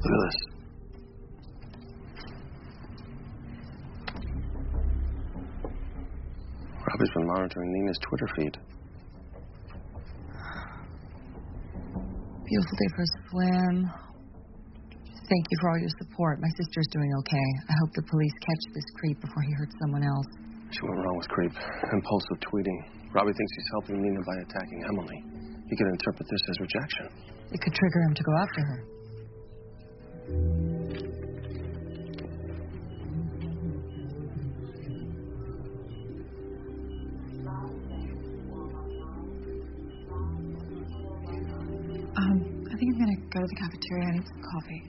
Look at this. Robbie's been monitoring Nina's Twitter feed. Beautiful day for a swim. Thank you for all your support. My sister's doing okay. I hope the police catch this creep before he hurts someone else. She went wrong with creep. Impulsive tweeting. Robbie thinks he's helping Nina by attacking Emily. He could interpret this as rejection. It could trigger him to go after her. I think I'm gonna go to the cafeteria. I need some coffee.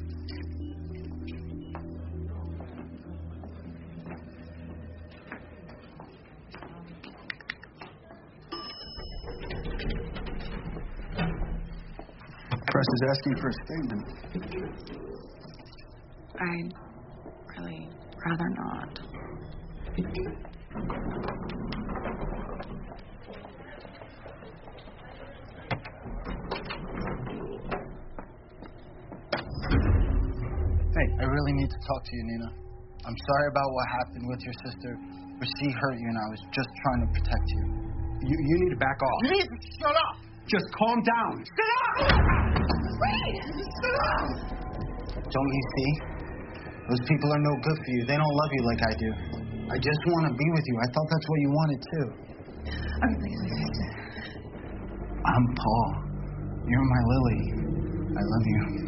Press is asking for a statement. I'd really rather not. Hey, I really need to talk to you, Nina. I'm sorry about what happened with your sister. She hurt you, and I was just trying to protect you. You need to back off. You need to shut up! Just calm down. Shut up! Wait! Shut up! Don't you see? Those people are no good for you. They don't love you like I do. I just want to be with you. I thought that's what you wanted, too. I'm really sister. I'm Paul. You're my Lily. I love you.